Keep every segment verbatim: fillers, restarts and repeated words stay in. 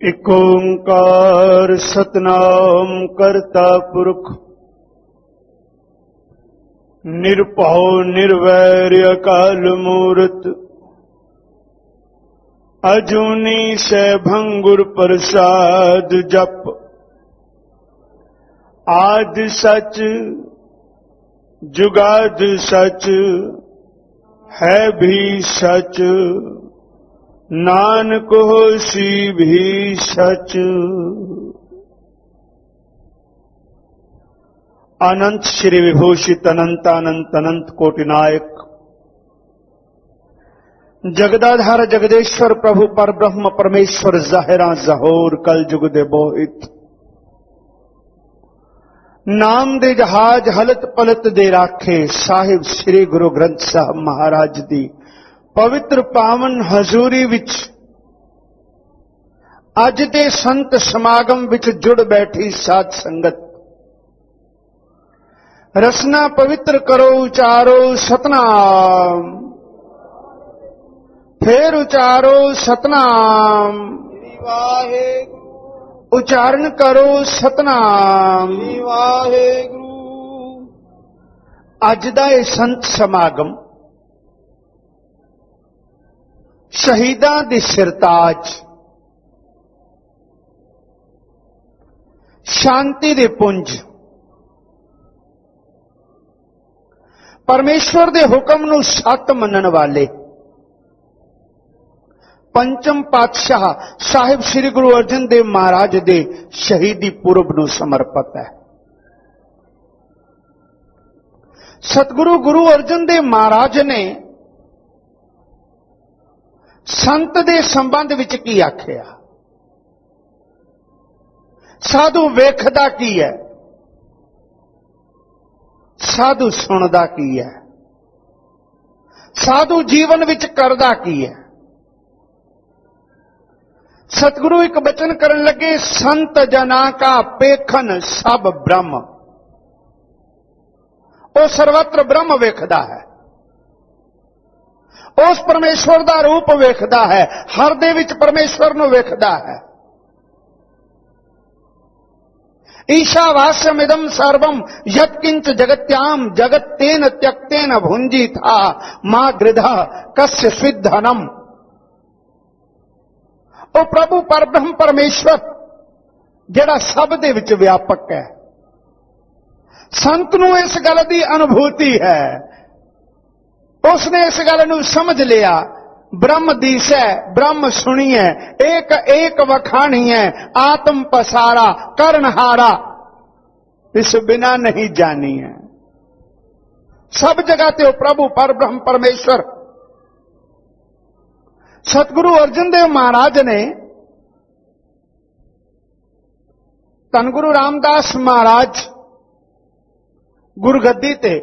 ਇਕ ਓੰਕਾਰ ਸਤਨਾਮ ਕਰਤਾ ਪੁਰਖ ਨਿਰਭਉ ਨਿਰਵੈਰ ਅਕਾਲ ਮੂਰਤ ਅਜੂਨੀ ਸੈਭੰ ਗੁਰ ਪ੍ਰਸਾਦ ਜਪ ਆਦ ਸਚ ਜੁਗਾਦ ਸਚ ਹੈ ਵੀ ਸਚ ਨਾਨਕ ਹੋਸੀ ਵੀ ਸਚ। अनंत श्री विभूषित अनंत अनंत अनंत कोटि नायक जगदाधार जगदेश्वर प्रभु पर ब्रह्म परमेश्वर जाहिरा जहोर कल जुग दे बोहित नाम दे जहाज हलत पलत दे राखे साहिब श्री गुरु ग्रंथ साहब महाराज दी पवित्र पावन हजूरी विच अज दे संत समागम विच जुड़ बैठी साध संगत रसना पवित्र करो उचारो सतनाम फिर उचारो सतनाम उच्चारण करो सतनाम। अज दा ये संत समागम शहीदां दी सिरताज शांति दे पुंज परमेश्वर दे हुक्म नूं सत मनण वाले पंचम पातशाह साहिब श्री गुरु अर्जन देव महाराज दे शहीदी पुरब नूं समर्पित है। सतगुरु गुरु अर्जन देव महाराज ने संत दे संबंध विच की आखिया? साधु वेखदा की है, साधु सुनदा की है, साधु जीवन विच करदा की है। सतगुरु एक बचन करन लगे, संत जना का पेखन सब ब्रह्म। वो सर्वत्र ब्रह्म वेखदा है, उस परमेश्वर दा रूप वेखदा है, हर दे विच परमेश्वर नूं वेखदा है। ईशावास्यमिदं सर्वं यत्किंच जगत्याम जगत्तेन त्यक्तेन भुंजी था मां गृधा कस्य स्विद्धनम। ओ प्रभु परब्रह्म परमेश्वर जेड़ा सब दे विच व्यापक है, संत नूं इस गल दी अनुभूति है, उसने इस गल नूं समझ लिया। ब्रह्म दीसै ब्रह्म सुनिए एक एक वखाणी है, आत्म पसारा कर्णहारा इस बिना नहीं जानी है। सब जगह ते प्रभु पर ब्रह्म परमेश्वर। सतगुरु अर्जन देव महाराज ने धन गुरु रामदास महाराज गुरगद्दी ते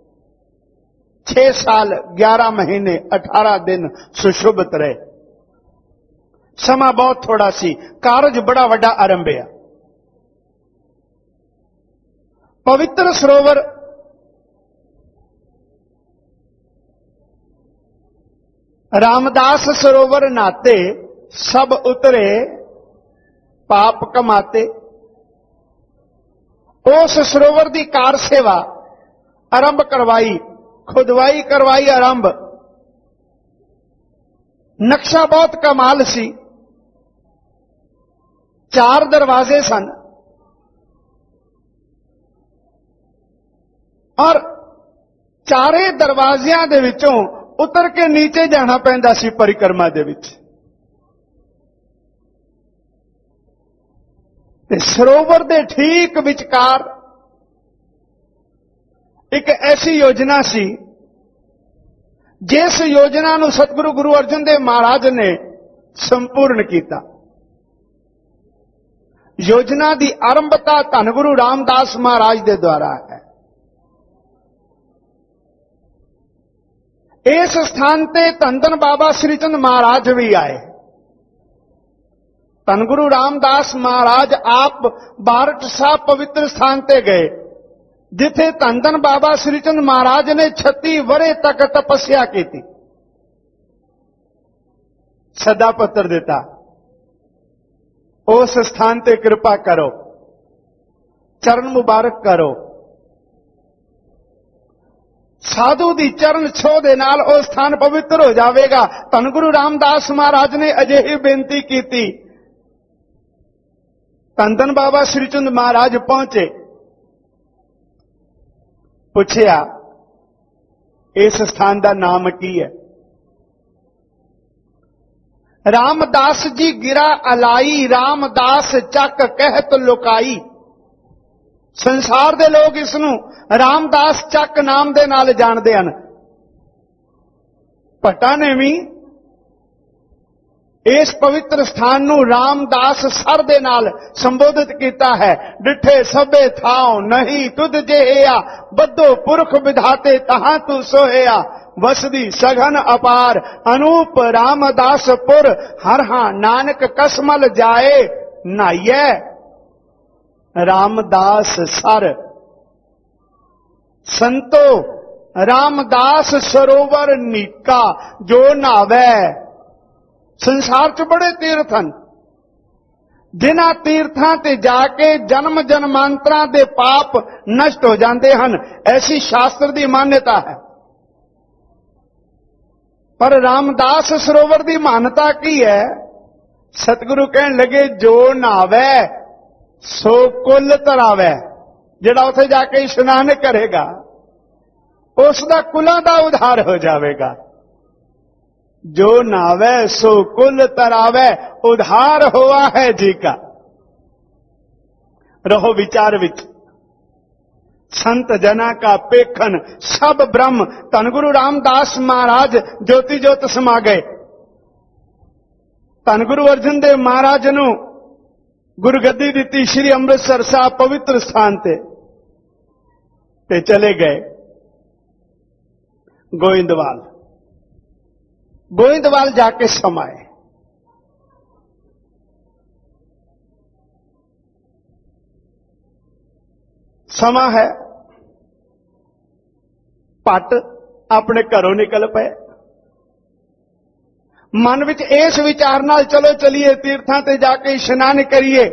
छह साल ग्यारह महीने अठारह दिन सुशोभित रहे। समा बहुत थोड़ा सी, कारज बड़ा वड्डा आरंभिया। पवित्र सरोवर रामदास सरोवर नाते सब उतरे पाप कमाते। उस सरोवर की कार सेवा आरंभ करवाई, खुदवाई करवाई आरंभ। नक्शा बहुत कमाल सी। चार दरवाजे सन और चारे दरवाजियां दे विचों उतर के नीचे जाना पैंदा सी परिक्रमा दे विच। ते सरोवर दे ठीक विचकार एक ऐसी योजना सी जिस योजना नूं सतगुरु गुरु अर्जन देव महाराज ने संपूर्ण किया। योजना की आरंभता धन गुरु रामदास महाराज के द्वारा है। इस स्थान ते धन धन बाबा श्री चंद महाराज भी आए। धन गुरु रामदास महाराज आप बारठ साहब पवित्र स्थान ते गए, जिथे धन धन बाबा श्री चंद महाराज ने छत्ती वरे तक तपस्या की थी, सदा पत्र देता। उस स्थान ते कृपा करो, चरण मुबारक करो। साधु दी चरण छो दे नाल ਉਹ ਸਥਾਨ ਪਵਿੱਤਰ ਹੋ ਜਾਵੇਗਾ। ਧੰਨ ਗੁਰੂ ਰਾਮਦਾਸ ਮਹਾਰਾਜ ਨੇ ਅਜਿਹੀ ਬੇਨਤੀ ਕੀਤੀ। ਧੰਨ ਧੰਨ ਬਾਬਾ ਸ੍ਰੀ ਚੰਦ ਮਹਾਰਾਜ ਪਹੁੰਚੇ, ਪੁੱਛਿਆ ਇਸ ਸਥਾਨ ਦਾ ਨਾਮ ਕੀ ਹੈ? ਰਾਮਦਾਸ ਜੀ ਗਿਰਾ ਅਲਾਈ, ਰਾਮਦਾਸ ਚੱਕ ਕਹਿਤ ਲੁਕਾਈ। ਸੰਸਾਰ ਦੇ ਲੋਕ ਇਸ ਨੂੰ ਰਾਮਦਾਸ ਚੱਕ ਨਾਮ ਦੇ ਨਾਲ ਜਾਣਦੇ ਹਨ। ਭੱਟਾਂ ਨੇ ਵੀ ਇਸ ਪਵਿੱਤਰ ਸਥਾਨ ਨੂੰ ਰਾਮਦਾਸ ਸਰ ਦੇ ਨਾਲ ਸੰਬੋਧਿਤ ਕੀਤਾ ਹੈ। ਡਿਠੇ ਸਭੇ ਥਾਉ ਨਹੀਂ ਤੁਧ ਜਿਹੇਆ, ਬੱਧੋ ਪੁਰਖ ਵਿਧਾਤੇ ਤਹਾਂ ਤੂੰ ਸੋਹਿਆ। ਵਸਦੀ ਸਘਨ ਅਪਾਰ ਅਨੂਪ ਰਾਮਦਾਸਪੁਰ, ਹਰ ਹਾਂ ਨਾਨਕ ਕਸਮਲ ਜਾਏ ਨਾਈਐ। ਰਾਮਦਾਸ ਸਰ ਸੰਤੋ ਰਾਮਦਾਸ ਸਰੋਵਰ ਨੀਕਾ, ਜੋ ਨਾਵੇ। ਸੰਸਾਰ 'ਚ ਬੜੇ ਤੀਰਥ ਹਨ, ਜਿਨ੍ਹਾਂ ਤੀਰਥਾਂ ਤੇ ਜਾ ਕੇ ਜਨਮ ਜਨਮਾਂਤਰਾਂ ਦੇ ਪਾਪ ਨਸ਼ਟ ਹੋ ਜਾਂਦੇ ਹਨ, ਐਸੀ ਸ਼ਾਸਤਰ ਦੀ ਮਾਨਤਾ ਹੈ। ਪਰ ਰਾਮਦਾਸ ਸਰੋਵਰ ਦੀ ਮਾਨਤਾ ਕੀ ਹੈ? ਸਤਿਗੁਰੂ ਕਹਿਣ ਲੱਗੇ, ਜੋ ਨਾਵੇ ਸੋ ਕੁੱਲ ਤਰਾਵੇ। ਜਿਹੜਾ ਉੱਥੇ ਜਾ ਕੇ ਇਸ਼ਨਾਨ ਕਰੇਗਾ ਉਸ ਦਾ ਕੁਲਾਂ ਦਾ ਉਧਾਰ ਹੋ ਜਾਵੇਗਾ। ਜੋ ਨਾਵੇ ਸੋ ਕੁਲ ਤਰਾਵੇ, ਉਧਾਰ ਹੋਆ ਹੈ ਜੀ का। रहो विचार विच संत जना का पेखन सब ब्रह्म। धन गुरु रामदास महाराज ज्योति ज्योत समा गए। धन गुरु अर्जन देव महाराज नू गुरगद्दी दिती श्री अमृतसर साहब पवित्र स्थान ते, ते चले गए गोइंदवाल। गोइंदवाल जाके समाए। समा है, पट अपने घरों निकल पे। मन विच इस विचार नाल चलो चलिए तीर्थां ते जाके इशनान करिए।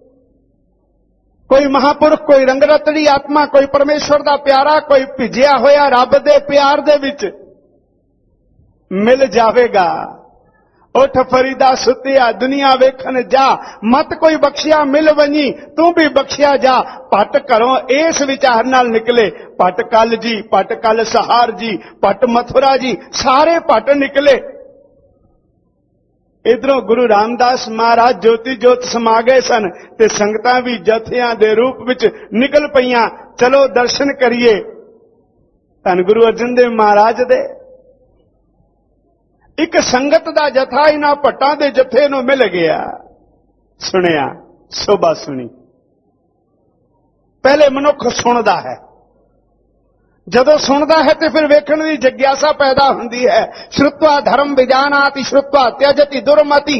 कोई महापुरख, कोई रंगरतड़ी आत्मा, कोई परमेश्वर दा प्यारा, कोई भिजिया होया रब दे प्यार दे विच मिल जावेगा। उठ फरीदा सुतिया दुनिया वेखन जा, मत कोई बख्शिया मिल वनी तू भी बख्शिया जा। पट घरों इस विचार नाल निकले। पट कल जी, पट कल सहार जी, पट मथुरा जी, सारे पट निकले। इधरों गुरु रामदास महाराज ज्योति ज्योत समा गए सन ते संगतां भी जथियां दे रूप विच निकल पईयां। चलो दर्शन करिए धन गुरु अर्जन देव महाराज दे। एक संगत दा जथा इन्हां भट्टां दे जथे नूं मिल गया। सुनिया, शोभा सुनी। पहले मनुख सुनदा है, जदों सुनदा है तो फिर वेखण दी जिग्यासा पैदा हुंदी है। श्रुत्वा धर्म विजानाति श्रुत्वा त्यजति दुर्मति।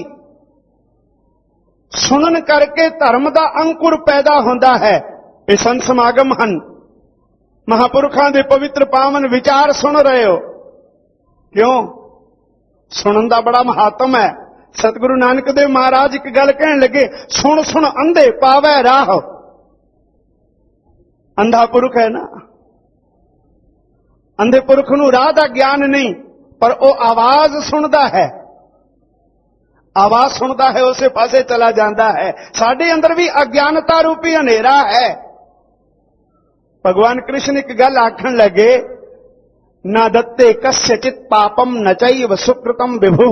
सुनन करके धर्म दा अंकुर पैदा हुंदा है। ये संत समागम हन, महापुरखां दे पवित्र पावन विचार सुन रहे हो। क्यों? सुनन दा बड़ा महात्म है। सतगुरु नानक देव महाराज एक गल कहन लगे, सुन सुन अंधे पावै राह। अंधा पुरख है ना, अंधे पुरख नूं राह दा ज्ञान नहीं, पर वो आवाज सुनदा है। आवाज सुनदा है, उसे पासे चला जाता है। साडे अंदर भी अज्ञानता रूपी अंधेरा है। भगवान कृष्ण एक गल आखन लगे, न दत्ते कस्यचित् पापम न चैव सुकृतम विभु।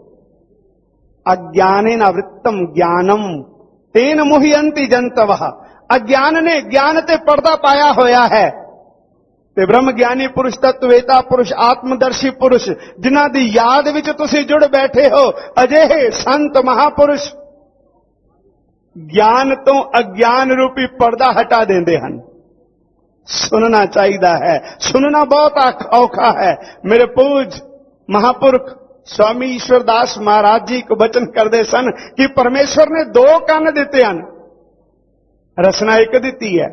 अज्ञानेन वृत्तम ज्ञानम तेन मुह्यन्ति जंतवः। अज्ञान ने ज्ञान ते पर्दा पाया होया है। ते ब्रह्म ज्ञानी पुरुष, तत्ववेता पुरुष, आत्मदर्शी पुरुष, जिन्हां दी याद विच तुसीं जुड़ बैठे हो, अजिहे संत महापुरुष ज्ञान तो अज्ञान रूपी पर्दा हटा देंदे हन। सुनना चाहिए है। सुनना बहुत औखा है। मेरे पूज महापुरख स्वामी ईश्वरदास महाराज जी को वचन करते सन कि परमेश्वर ने दो कान दिते हैं, रसना एक दी है।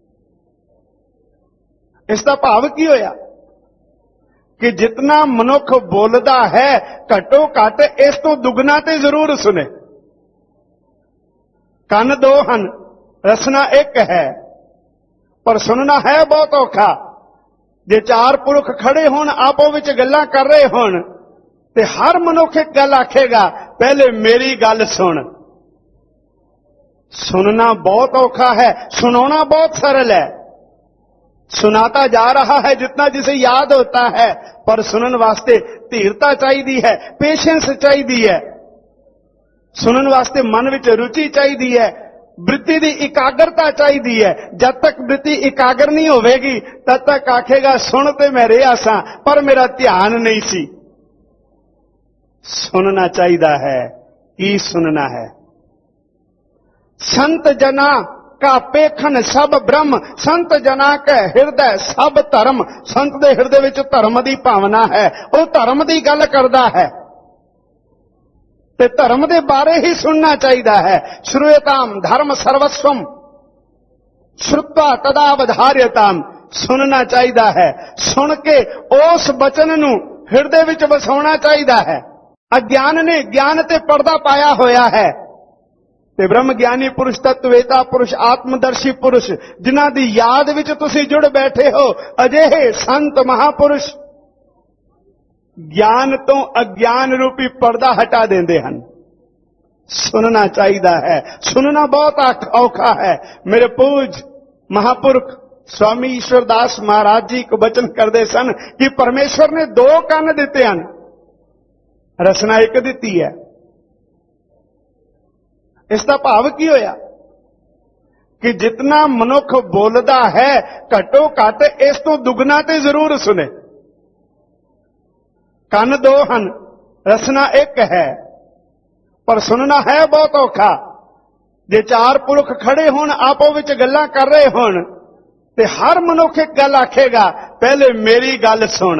इसका भाव की होया कि जितना मनुख बोलता है घटो घट इस तो दुगना ते जरूर सुने। ਕੰਨ ਦੋ ਹਨ, ਰਸਨਾ ਇੱਕ ਹੈ, ਪਰ ਸੁਣਨਾ ਹੈ ਬਹੁਤ ਔਖਾ। ਜੇ ਚਾਰ ਪੁਰਖ ਖੜੇ ਹੋਣ, ਆਪੋ ਵਿੱਚ ਗੱਲਾਂ ਕਰ ਰਹੇ ਹੋਣ, ਤੇ ਹਰ ਮਨੁੱਖ ਇੱਕ ਗੱਲ ਆਖੇਗਾ, ਪਹਿਲੇ ਮੇਰੀ ਗੱਲ ਸੁਣ। सुनना बहुत औखा है, सुनाना बहुत सरल है। सुनाता जा रहा है जितना जिसे याद होता है, पर सुनन वास्ते धीरता चाहिए है, पेशेंस चाहिए है। सुनन वास्ते मन विच रुचि चाहिए है, वृत्ति की एकाग्रता चाहिए है। जब तक वृत्ति एकाग्र नहीं होगी तब तक आखेगा सुनते मैं रहा सा पर मेरा ध्यान नहीं सी। सुनना चाहिए है, की सुनना है। संत जना का पेखन सब ब्रह्म, संत जना के हृदय सब धर्म। संत दे हृदय विच धर्म की भावना है, वो धर्म की गल करता है ते धर्म के बारे ही सुनना चाहिए है। श्रूयताम धर्म सर्वस्वम श्रुत्वा तदावधार्यताम। सुनना चाहिए है, सुन के उस वचन नू हृदय विच वसाउणा चाहिए है। अज्ञान ने ज्ञान ते पर्दा पाया होया है, ते ब्रह्म ज्ञानी पुरुष, तत्वेता पुरुष, आत्मदर्शी पुरुष जिन्हां दी याद विच तुसीं जुड़ बैठे हो, अजिहे संत महापुरुष ज्ञान तो अज्ञान रूपी पर्दा हटा देंदे हन। सुनना चाहिए है, सुनना बहुत औखा है। मेरे पूज महापुरुष स्वामी ईश्वरदास महाराज जी को वचन करते सन कि परमेश्वर ने दो कान दिते हैं, रसना एक दी है। इसका भाव की होया कि जितना मनुख बोलता है घटो घट इस तो दुगना ते जरूर सुने। कन दो हन, रसना एक है, पर सुनना है बहुत औखा। जे चार पुरख खड़े होन, आपो विच गल्लां कर रहे होन, ते हर मनुख एक गल आखेगा, पहले मेरी गल सुन।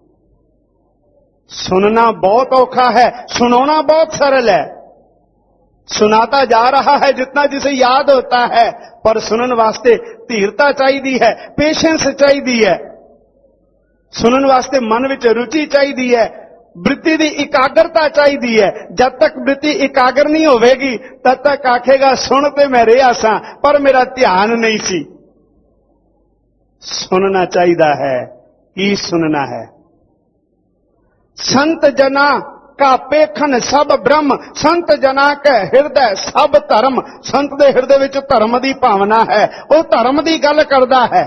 सुनना बहुत औखा है, सुनाना बहुत सरल है। सुनाता जा रहा है जितना जिसे याद होता है, पर सुनन वास्ते धीरता चाहिए है, पेशेंस चाहिए है। सुनन वास्ते मन विच रुचि चाहिए है, वृत्ति की एकाग्रता चाहिए है। जब तक वृत्ति एकाग्र नहीं होगी तब तक आखेगा सुनते मैं रहा सा पर मेरा ध्यान नहीं सी। सुनना चाहिए है, की सुनना है। संत जना का पेखन सब ब्रह्म, संत जना के हृदय सब धर्म। संत दे हृदय विच धर्म की भावना है, वो धर्म की गल करता है,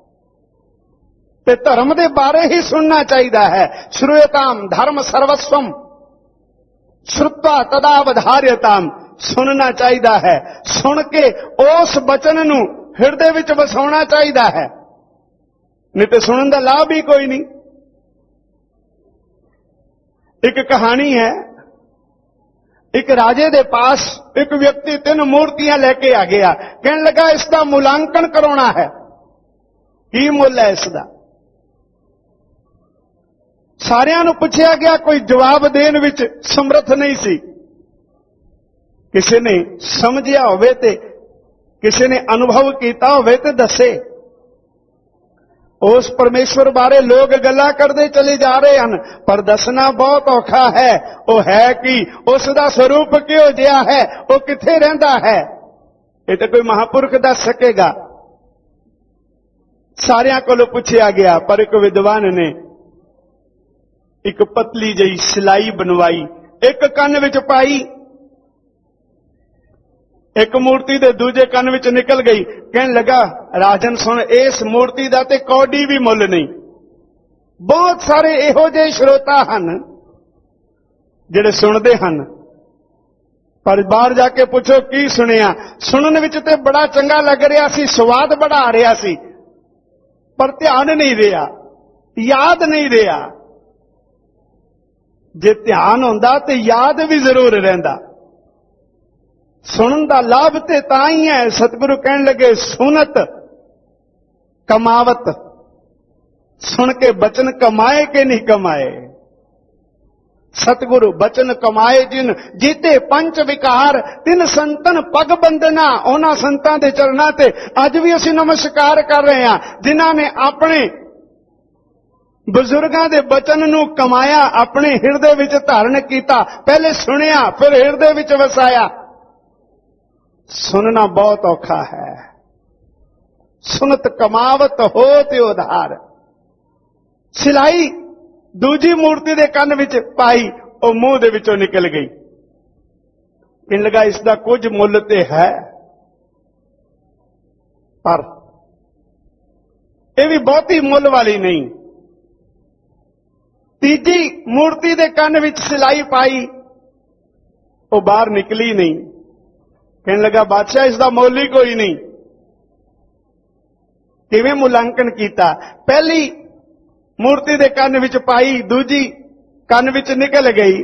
ते धर्म के बारे ही सुनना चाहिए है। श्रूयताम धर्म सर्वस्वम श्रुत्वा तदावधार्यताम। सुनना चाहिए है, सुन के उस वचन नू हृदय विच वसाउणा चाहिए है, नहीं तो सुनन का लाभ ही कोई नहीं। एक कहानी है, एक राजे दे पास एक व्यक्ति तीन मूर्तियां लेके आ गया। कहने लगा इसका मूल्यांकन कराना है, की मुल है इसका। सारियां नू पूछया गया, कोई जवाब देने विच समर्थ नहीं सी। किसी ने समझिया होवे ते किसी ने अनुभव किया होवे ते दसे। उस परमेश्वर बारे लोग गल्लां करते चले जा रहे हैं, पर दसना बहुत औखा है। वो है कि उसका स्वरूप क्यों जिहा है, वो किथे रहिंदा है, ये तो कोई महापुरुष दस सकेगा। सारियां कोलों पूछया गया, पर एक विद्वान ने एक पतली जही सिलाई बनवाई, एक कन विच पाई, एक मूर्ति दे दूजे कन विच निकल गई। कहने लगा राजन सुन, इस मूर्ति दा ते कौडी भी मुल नहीं। बहुत सारे इहो जे श्रोता हन जिहड़े सुनदे हन, पर बाहर जाके पूछो की सुनिया। सुनन विच ते बड़ा चंगा लग रहा सी, स्वाद बड़ा आ रहा सी, पर ध्यान नहीं रहा, याद नहीं रहा। जे ध्यान होंदा ते याद भी जरूर रहिंदा। सुनन दा लाभ ते तां ही है। सतगुरु कहने लगे सुनत कमावत, सुन के बचन कमाए के नहीं कमाए। सतगुरु बचन कमाए जिन जीते पंच विकार, तिन संतन पग बंदना। उन्हां संतां दे चरणां ते अज भी असीं नमस्कार कर रहे हां, जिन्हां ने अपने बुजुर्गों के बचन नू कमाया, अपने हृदय विच धारण किया। पहले सुनिया, फिर हृदय विच वसाया। सुनना बहुत औखा है। सुनत कमावत हो ते उधार। सिलाई दूजी मूर्ति दे कंन विच पाई, ਉਹ ਮੂੰਹ ਦੇ ਵਿੱਚੋਂ ਨਿਕਲ ਗਈ। ਕਹਿਣ ਲੱਗਾ ਇਸ ਦਾ ਕੁਝ ਮੁੱਲ ਤੇ ਹੈ, ਪਰ ਇਹ ਵੀ ਬਹੁਤੀ ਮੁੱਲ ਵਾਲੀ ਨਹੀਂ। ਤੀਜੀ ਮੂਰਤੀ ਦੇ ਕੰਨ ਵਿੱਚ ਸਿਲਾਈ ਪਾਈ, ਉਹ ਬਾਹਰ ਨਿਕਲੀ ਨਹੀਂ। ਕਹਿਣ ਲੱਗਾ ਬਾਦਸ਼ਾਹ ਇਸ ਦਾ ਮੁੱਲ ਹੀ ਕੋਈ ਨਹੀਂ। ਕਿਵੇਂ ਮੁਲਾਂਕਣ ਕੀਤਾ? ਪਹਿਲੀ ਮੂਰਤੀ ਦੇ ਕੰਨ ਵਿੱਚ ਪਾਈ, ਦੂਜੀ ਕੰਨ ਵਿੱਚ ਨਿਕਲ ਗਈ।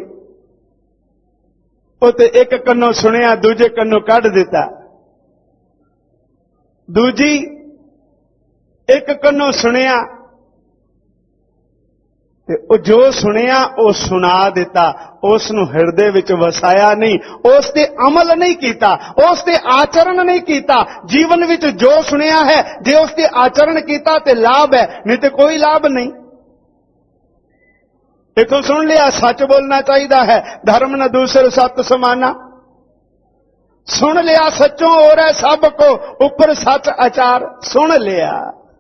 ਉਹ ਤੇ ਇੱਕ ਕੰਨੋਂ ਸੁਣਿਆ, ਦੂਜੇ ਕੰਨੋਂ ਕੱਢ ਦਿੱਤਾ। ਦੂਜੀ ਇੱਕ ਕੰਨੋਂ ਸੁਣਿਆ ਤੇ ਉਹ ਜੋ ਸੁਣਿਆ ਉਹ ਸੁਣਾ ਦਿੱਤਾ, ਉਸ ਨੂੰ ਹਿਰਦੇ ਵਿੱਚ ਵਸਾਇਆ ਨਹੀਂ, ਉਸ ਤੇ ਅਮਲ ਨਹੀਂ ਕੀਤਾ, ਉਸ ਤੇ ਆਚਰਣ ਨਹੀਂ ਕੀਤਾ। ਜੀਵਨ ਵਿੱਚ ਜੋ ਸੁਣਿਆ ਹੈ ਜੇ ਉਸ ਤੇ ਆਚਰਣ ਕੀਤਾ ਤੇ ਲਾਭ ਹੈ, ਨਹੀਂ ਤੇ ਕੋਈ ਲਾਭ ਨਹੀਂ। इथों सुन लिया सच बोलना चाहिए है, धर्म न दूसरे सत समाना। सुन लिया सच्चों और है सब को ऊपर सच आचार। सुन लिया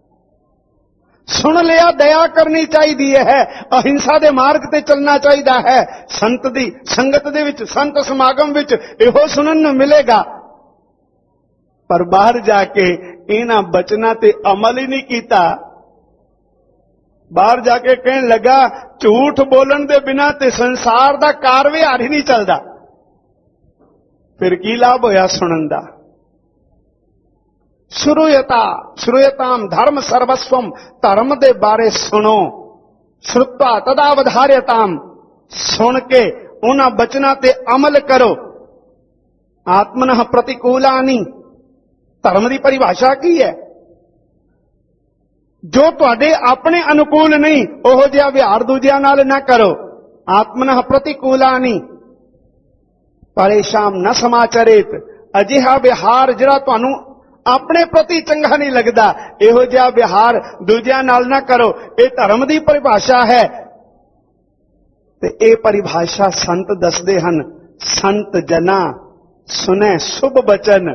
सुन लिया दया करनी चाहिए है, अहिंसा दे मार्ग ते चलना चाहिए है। संत दी संगत दे विच, संत समागम विच इहो सुनन नूं मिलेगा, पर बाहर जाके इन्हां बचना ते अमल ही नहीं कीता। बाहर जाके कहने लगा झूठ बोलन दे बिना ते संसार दा कार विहार ही नहीं चलदा। फिर की लाभ होया सुनन दा? श्रूयता श्रूयताम धर्म सर्वस्वम। धर्म दे बारे सुनो। श्रुत्वा तदावधार्यताम। सुन के उन्हां बचना ते अमल करो। आत्मनः प्रतिकूलानि। धर्म की परिभाषा की है? जो तुहाडे अपने अनुकूल नहीं ओहो जिहा विहार दूजियां नाल ना करो। आत्मनः प्रतिकूलानि परेशान न समाचरित। अजिहा विहार जिहड़ा तुहानू अपने प्रति चंगा नहीं लगदा, इहो जिहा विहार दूजियां नाल ना करो। ये धर्म की परिभाषा है। ते ये परिभाषा संत दसदे हन। संत जना सुने शुभ बचन।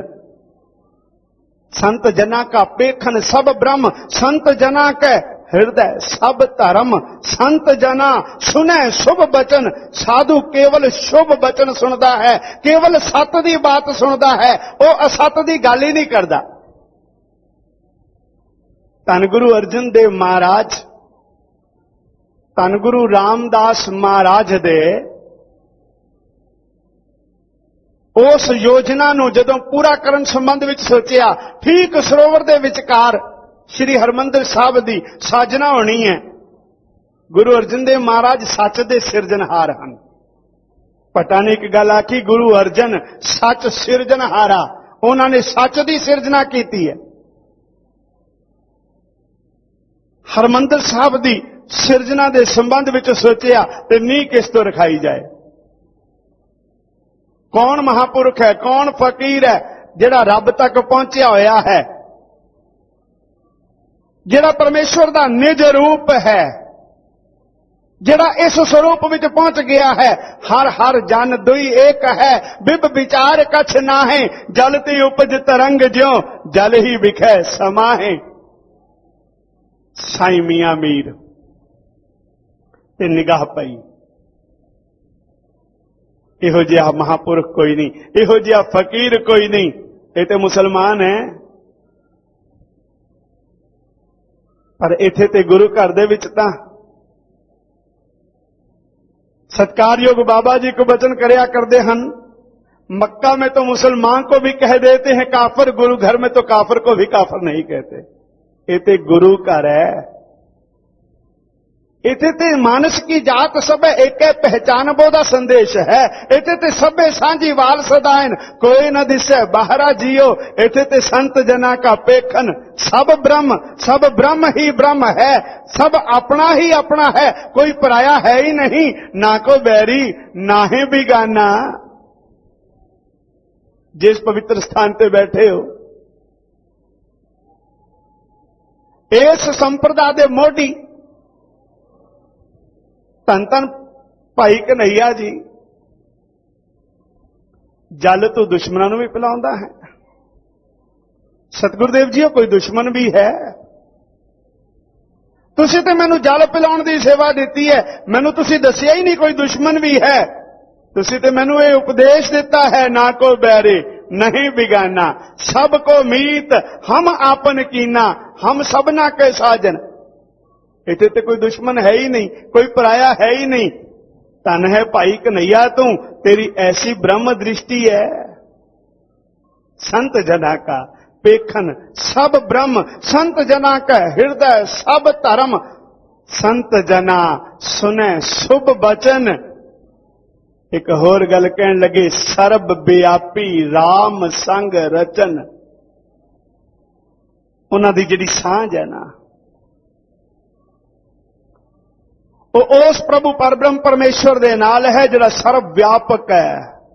संत जना का पेखन सब ब्रह्म। संत जना के हृदय सब धर्म। संत जना सुने शुभ बचन। साधु केवल शुभ बचन सुनता है, केवल सत दी बात सुनता है, वो असत दी गल ही नहीं करता। धन गुरु अर्जन देव महाराज, धन गुरु रामदास महाराज दे उस योजना नूं जदों पूरा करन संबंध विच सोचिया, ठीक सरोवर दे विचकार श्री हरमंदिर साहब दी साजना होनी है। गुरु अर्जन देव महाराज सच दे सिरजनहार हन। पता नहीं एक गल आखी, गुरु अर्जन सच सिरजनहारा, उन्होंने सच दी सिरजना कीती है। हरमंदिर साहब दी सिरजना दे संबंध विच सोचिया ते नींह किस तो रखाई जाए। कौन महापुरुष है, कौन फकीर है जिहड़ा रब तक पहुंचा होया है, जिहड़ा परमेश्वर दा निज रूप है, जिहड़ा इस स्वरूप विच पहुंच गया है। हर हर जन दुई एक है, बिब विचार कछ नाहे। जलती उपज तरंग ज्यों जल ही विखै समाहे। साईं मियां मीर ते निगाह पई, इहो जिहा महापुरुष कोई नहीं, इहो जिहा फकीर कोई नहीं, ये तो मुसलमान है। पर इत्थे ते गुरु घर दे विच तां सत्कारयोग बाबा जी को वचन करया करदे हन, मक्का में तो मुसलमान को भी कह देते हैं काफिर, गुरु घर में तो काफिर को भी काफिर नहीं कहते। ये ते गुरु घर है। इथे ते मानस की जात सब एक पहचान बोधा संदेश है। इथे ते सबे सांझी वाल सदायन, कोई न दिसे बाहरा जियो। इथे ते संत जना का पेखन सब ब्रह्म, सब ब्रह्म ही ब्रह्म है। सब अपना ही अपना है, कोई पराया है ही नहीं। ना को बैरी ना ही बिगाना। जिस पवित्र स्थान पे बैठे हो, इस संप्रदा दे मोढ़ी धन धन भाई कन्हैया जी जल तो दुश्मनों भी पिलाउंदा है। ਸਤਿਗੁਰਦੇਵ ਜੀ, ਉਹ ਕੋਈ ਦੁਸ਼ਮਣ ਵੀ ਹੈ? ਤੁਸੀਂ ਤੇ ਮੈਨੂੰ ਜਲ ਪਿਲਾਉਣ ਦੀ ਸੇਵਾ ਦਿੱਤੀ ਹੈ, ਮੈਨੂੰ ਤੁਸੀਂ ਦੱਸਿਆ ਹੀ ਨਹੀਂ ਕੋਈ ਦੁਸ਼ਮਣ ਵੀ ਹੈ। ਤੁਸੀਂ ਤੇ ਮੈਨੂੰ ਇਹ ਉਪਦੇਸ਼ ਦਿੱਤਾ ਹੈ, ਨਾ ਕੋ ਬੈਰੇ ਨਹੀਂ ਬਿਗਾਨਾ, ਸਭ ਕੋ ਮੀਤ ਹਮ ਆਪਨ ਕੀਨਾ, ਹਮ ਸਭਨਾ ਕੇ ਸਾਜਨ। ਇੱਥੇ ਤੇ ਕੋਈ ਦੁਸ਼ਮਣ ਹੈ ਹੀ ਨਹੀਂ, ਕੋਈ ਪਰਾਇਆ ਹੈ ਹੀ ਨਹੀਂ। ਧਨ ਹੈ ਭਾਈ ਕਨਈਆ ਤੂੰ, तेरी ऐसी ब्रह्म दृष्टि है। संत जना का पेखन सब ब्रह्म, संत जना का हृदय सब धर्म, संत जना सुने शुभ बचन। एक होर गल कहन लगे, सर्ब व्यापी राम संग रचन। उन्हां दी जिहड़ी सांझ है ना, उस प्रभु परब्रह्म परमेश्वर दे नाल है जिहड़ा सर्व व्यापक है।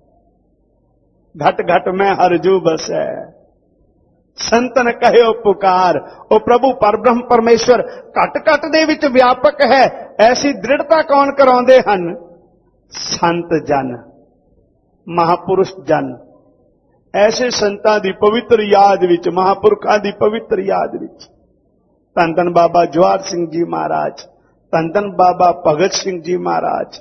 घट घट में हर जू बस है, संतन कहे पुकार। ओ प्रभु परब्रह्म परमेश्वर घट घट दे विच व्यापक है। ऐसी दृढ़ता कौन कराउंदे हन? संत जन, महापुरुष जन। ऐसे संतां दी पवित्र याद विच, महापुरखां दी पवित्र याद विच धन धन बाबा जवाहर सिंह जी महाराज, धन धन बाबा भगत सिंह जी महाराज,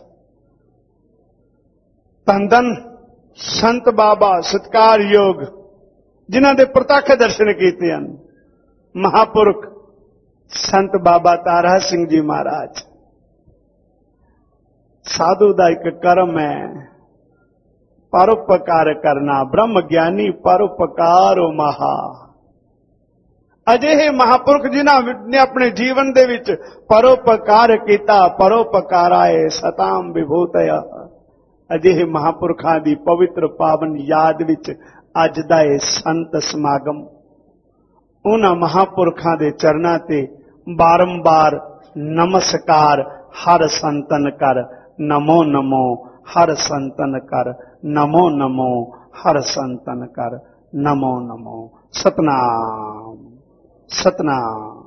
धन धन संत बाबा सत्कार योग जिन्हां दे प्रतख दर्शन कीते हन, महापुरख संत बाबा तारा सिंह जी महाराज। साधु दा एक कर्म है परोपकार करना, ब्रह्म ज्ञानी परोपकारो महा। अजिहे महापुरख जिन्हां ने अपने जीवन दे विच परोपकार कीता, परोपकाराए सताम विभूतय। अजिहे महापुरखां दी पवित्र पावन याद विच अज दा इह संत समागम। उन्हां महापुरखां दे चरनां ते बारंबार नमस्कार। हर संतन कर नमो नमो, हर संतन कर नमो नमो, हर संतन कर नमो नमो। सतनाम सतनाम।